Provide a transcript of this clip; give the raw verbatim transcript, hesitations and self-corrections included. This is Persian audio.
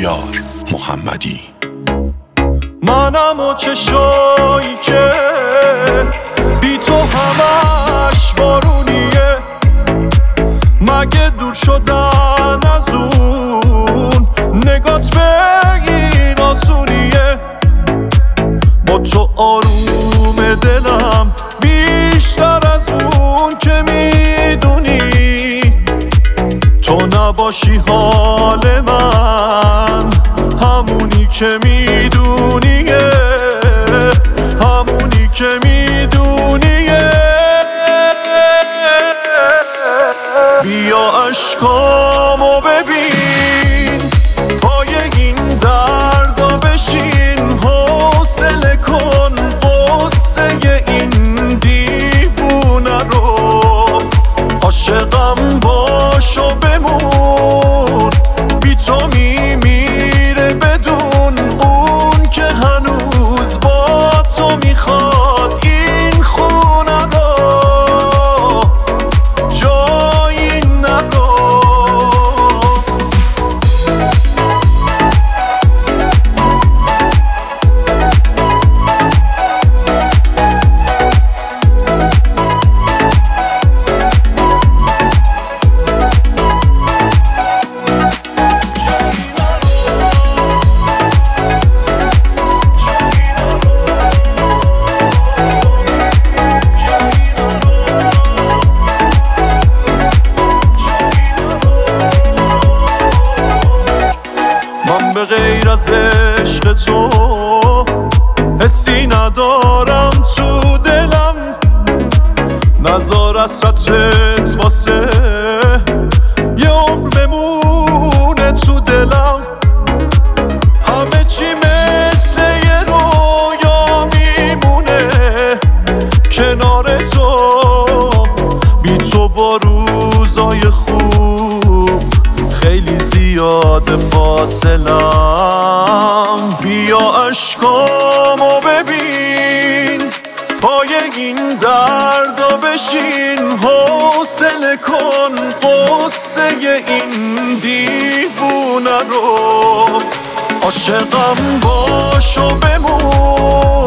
شهریار محمدی. منم و چشایی که بی تو همش بارونیه، مگه دور شدن از اون نگات به این آسونیه؟ با تو آروم دلم بیشتر از اون که میدونی، تو نباشی حال من همونی که میدونیه، همونی که میدونیه. بیا عشقامو ببین، پای این دردا بشین، حوصله کن قصه این دیوونه رو، عاشقم باش و بمون، بی تو میمیره بدون اون که هنوز با تو میخواد این خونه رو، جایی نرو. من به غیر از عشق تو حسی ندارم تو دلم، نزار حسرتت واسه یه عمر بمونه تو دلم. همه چی مثل یه رویا میمونه کنار تو، بی تو با روزای خوب خیلی زیاد فاصلم. بیا عشقامو ببین، پای این دردا بشین، حوصله کن قصه این دیوونه رو، عاشقم باش و بمون،